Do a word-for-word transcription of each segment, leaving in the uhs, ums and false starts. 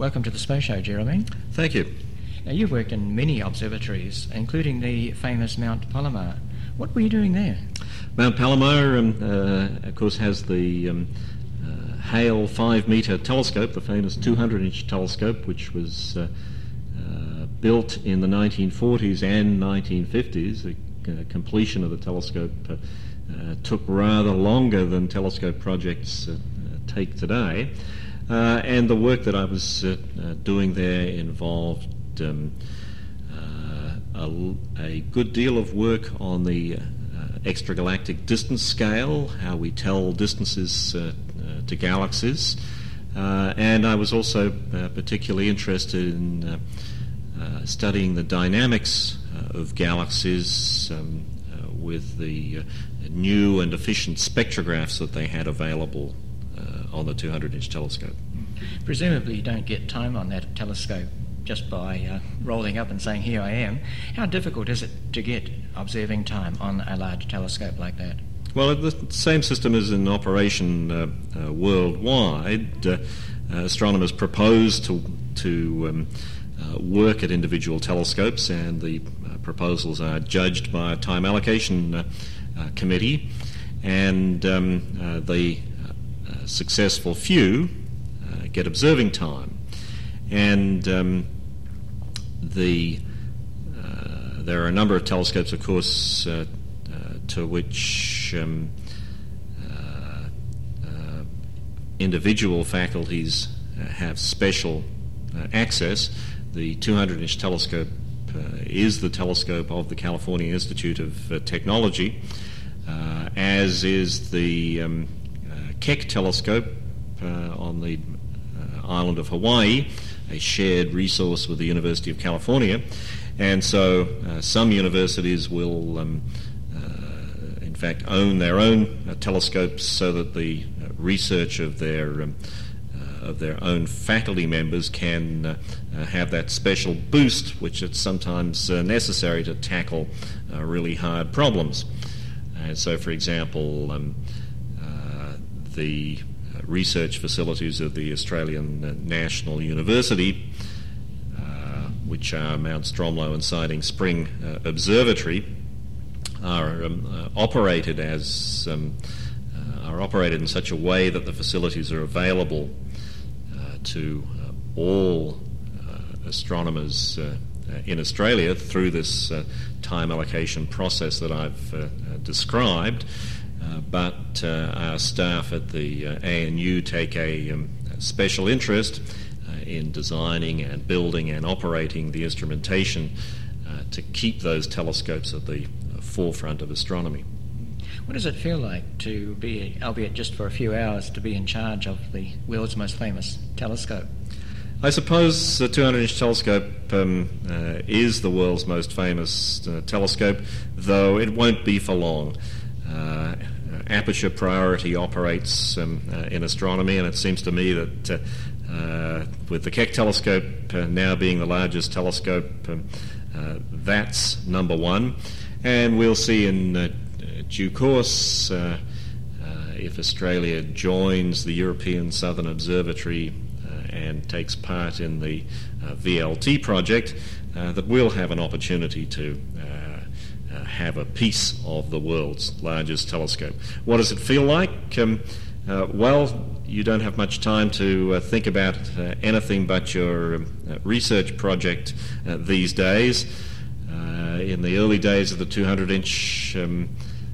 Welcome to the Space Show, Jeremy. Thank you. Now, you've worked in many observatories, including the famous Mount Palomar. What were you doing there? Mount Palomar, um, uh, of course, has the um, uh, Hale five-metre telescope, the famous two hundred inch telescope, which was uh, uh, built in the nineteen forties and nineteen fifties. The uh, completion of the telescope uh, uh, took rather longer than telescope projects uh, uh, take today. Uh, and the work that I was uh, uh, doing there involved um, uh, a, a good deal of work on the uh, extragalactic distance scale, how we tell distances uh, uh, to galaxies. Uh, and I was also uh, particularly interested in uh, uh, studying the dynamics uh, of galaxies um, uh, with the uh, new and efficient spectrographs that they had available uh, on the two hundred inch telescope. Presumably you don't get time on that telescope just by uh, rolling up and saying, here I am. How difficult is it to get observing time on a large telescope like that? Well, the same system is in operation uh, uh, worldwide. Uh, uh, astronomers propose to, to um, uh, work at individual telescopes, and the uh, proposals are judged by a time allocation uh, uh, committee, and um, uh, the uh, successful few uh, get observing time. And um, the uh, there are a number of telescopes, of course, uh, uh, to which um, uh, uh, individual faculties uh, have special uh, access. The two hundred inch telescope uh, is the telescope of the California Institute of uh, Technology, uh, as is the um, uh, Keck telescope uh, on the uh, island of Hawaii, a shared resource with the University of California. And so uh, some universities will, um, uh, in fact, own their own uh, telescopes so that the uh, research of their um, uh, of their own faculty members can uh, uh, have that special boost, which is sometimes uh, necessary to tackle uh, really hard problems. And so, for example, um, uh, the research facilities of the Australian National University, uh, which are Mount Stromlo and Siding Spring uh, Observatory, are um, uh, operated as um, uh, are operated in such a way that the facilities are available uh, to uh, all uh, astronomers uh, in Australia through this uh, time allocation process that I've uh, described. Uh, but uh, our staff at the uh, A N U take a, um, a special interest uh, in designing and building and operating the instrumentation uh, to keep those telescopes at the uh, forefront of astronomy. What does it feel like to be, albeit just for a few hours, to be in charge of the world's most famous telescope? I suppose the two hundred inch telescope um, uh, is the world's most famous uh, telescope, though it won't be for long. Uh, aperture priority operates um, uh, in astronomy, and it seems to me that uh, uh, with the Keck telescope uh, now being the largest telescope, um, uh, that's number one. And we'll see in uh, due course uh, uh, if Australia joins the European Southern Observatory uh, and takes part in the uh, V L T project, uh, that we'll have an opportunity to uh, Uh, have a piece of the world's largest telescope. What does it feel like? Um, uh, well, you don't have much time to uh, think about uh, anything but your um, uh, research project uh, these days. Uh, in the early days of the two hundred inch, um,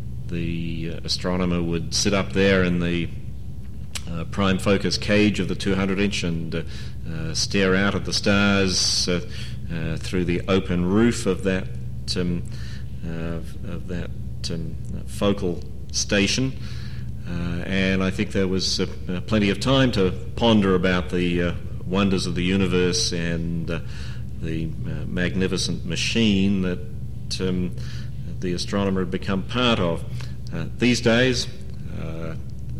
the uh, astronomer would sit up there in the uh, prime focus cage of the two hundred inch and uh, uh, stare out at the stars uh, uh, through the open roof of that um, Of, of that um, focal station, uh, and I think there was uh, uh, plenty of time to ponder about the uh, wonders of the universe and uh, the uh, magnificent machine that um, the astronomer had become part of. Uh, these days, uh,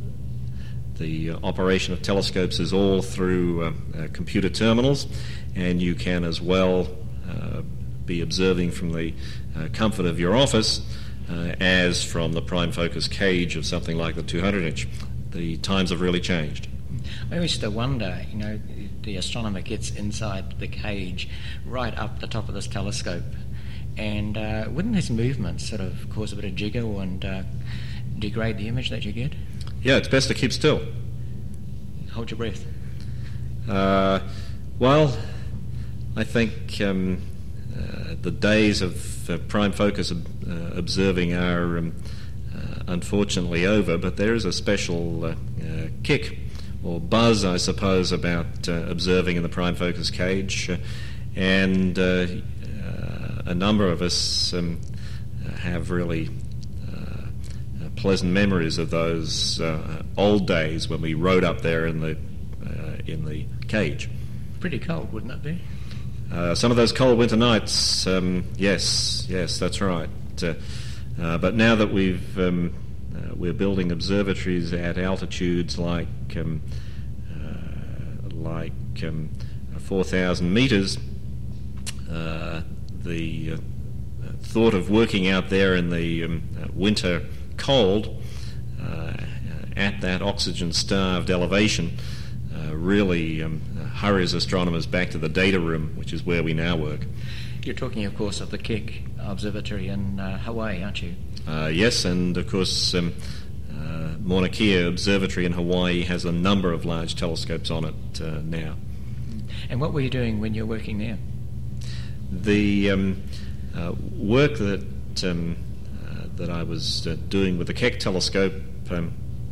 the uh, operation of telescopes is all through uh, uh, computer terminals, and you can as well uh, be observing from the uh, comfort of your office uh, as from the prime focus cage of something like the two hundred inch. The times have really changed. I used to wonder, you know, the astronomer gets inside the cage right up the top of this telescope, and uh, wouldn't his movements sort of cause a bit of jiggle and uh, degrade the image that you get? Yeah, it's best to keep still. Hold your breath. Uh, well, I think um, uh, the days of uh, prime focus ob- uh, observing are um, uh, unfortunately over, but there is a special uh, uh, kick or buzz, I suppose, about uh, observing in the prime focus cage, uh, and uh, uh, a number of us um, have really uh, pleasant memories of those uh, old days when we rode up there in the uh, in the cage. Pretty cold, wouldn't it be? Uh, some of those cold winter nights, um, yes, yes, that's right. Uh, uh, but now that we've um, uh, we're building observatories at altitudes like um, uh, like um, four thousand metres, uh, the uh, thought of working out there in the um, winter cold uh, at that oxygen-starved elevation uh, really um, hurries astronomers back to the data room, which is where we now work. You're talking, of course, of the Keck Observatory in uh, Hawaii, aren't you? Uh, yes, and of course um, uh, Mauna Kea Observatory in Hawaii has a number of large telescopes on it uh, now. And what were you doing when you were working there? The um, uh, work that um, uh, that I was uh, doing with the Keck telescope um,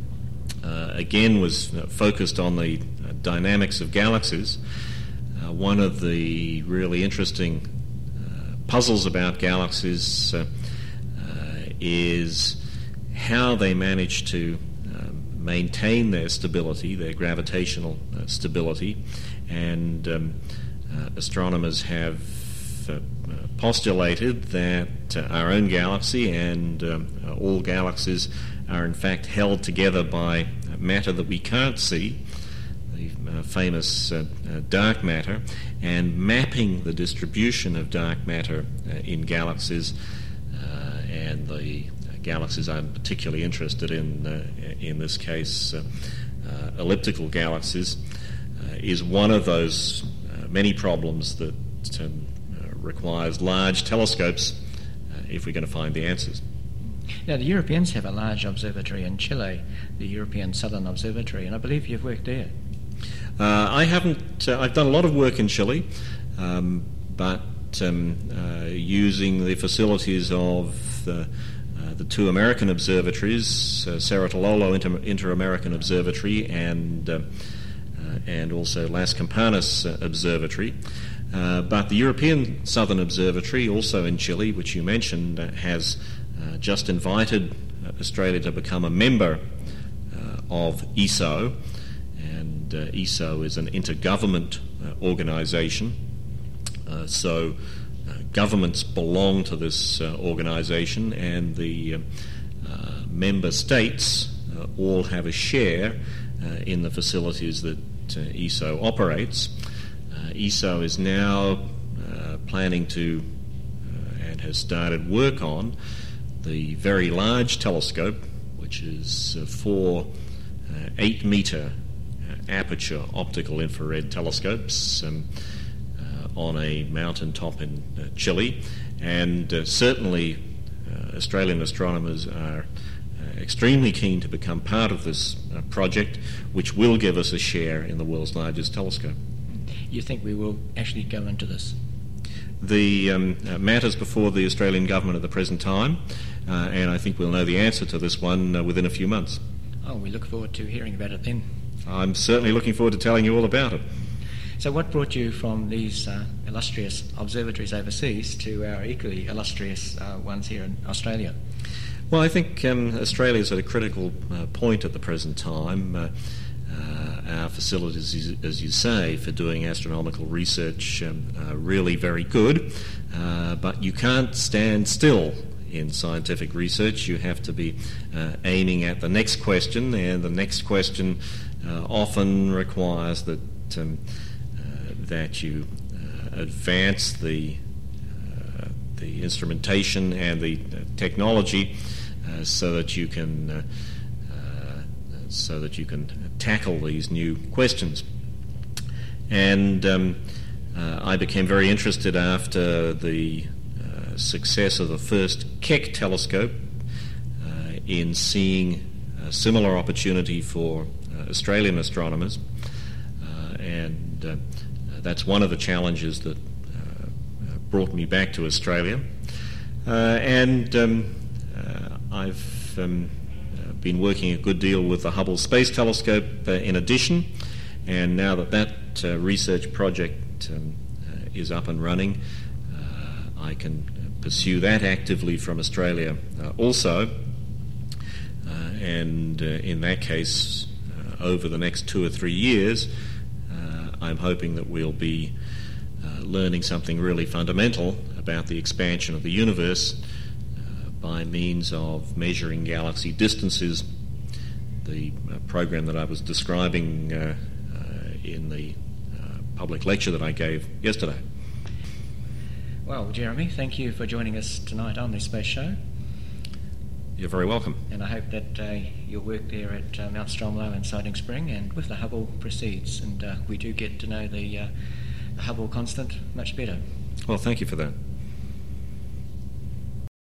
uh, again was uh, focused on the uh, dynamics of galaxies. Uh, one of the really interesting uh, puzzles about galaxies uh, uh, is how they manage to uh, maintain their stability, their gravitational uh, stability, and um, uh, astronomers have uh, postulated that uh, our own galaxy and um, uh, all galaxies are in fact held together by matter that we can't see, the uh, famous uh, uh, dark matter, and mapping the distribution of dark matter uh, in galaxies, uh, and the galaxies I'm particularly interested in, uh, in this case, uh, uh, elliptical galaxies, uh, is one of those uh, many problems that um, uh, requires large telescopes uh, if we're going to find the answers. Now, the Europeans have a large observatory in Chile, the European Southern Observatory, and I believe you've worked there. Uh, I haven't. Uh, I've done a lot of work in Chile, um, but um, uh, using the facilities of the, uh, the two American observatories, uh, Cerro Tololo Inter- Inter-American Observatory and uh, uh, and also Las Campanas uh, Observatory. Uh, but the European Southern Observatory, also in Chile, which you mentioned, uh, has uh, just invited uh, Australia to become a member uh, of E S O. And uh, E S O is an intergovernment uh, organisation, uh, so uh, governments belong to this uh, organisation, and the uh, uh, member states uh, all have a share uh, in the facilities that uh, E S O operates. Uh, E S O is now uh, planning to uh, and has started work on the Very Large Telescope, which is uh, four uh, eight-metre aperture optical infrared telescopes um, uh, on a mountaintop in uh, Chile, and uh, certainly uh, Australian astronomers are uh, extremely keen to become part of this uh, project, which will give us a share in the world's largest telescope. You think we will actually go into this? The um, uh, matters before the Australian government at the present time, uh, and I think we'll know the answer to this one uh, within a few months. Oh, we look forward to hearing about it then. I'm certainly looking forward to telling you all about it. So what brought you from these uh, illustrious observatories overseas to our equally illustrious uh, ones here in Australia? Well, I think um, Australia is at a critical uh, point at the present time. Uh, uh, our facilities, as you say, for doing astronomical research um, are really very good, uh, but you can't stand still in scientific research. You have to be uh, aiming at the next question, and the next question Uh, often requires that um, uh, that you uh, advance the uh, the instrumentation and the uh, technology uh, so that you can uh, uh, so that you can tackle these new questions. And um, uh, I became very interested after the uh, success of the first Keck telescope uh, in seeing a similar opportunity for uh, Australian astronomers. Uh, and uh, that's one of the challenges that uh, brought me back to Australia. Uh, and um, uh, I've um, uh, been working a good deal with the Hubble Space Telescope uh, in addition, and now that that uh, research project um, uh, is up and running, uh, I can pursue that actively from Australia uh, also. Uh, and uh, in that case, uh, over the next two or three years, uh, I'm hoping that we'll be uh, learning something really fundamental about the expansion of the universe uh, by means of measuring galaxy distances, the uh, program that I was describing uh, uh, in the uh, public lecture that I gave yesterday. Well, Jeremy, thank you for joining us tonight on the Space Show. You're very welcome. And I hope that uh, your work there at uh, Mount Stromlo and Siding Spring and with the Hubble proceeds, and uh, we do get to know the, uh, the Hubble constant much better. Well, thank you for that.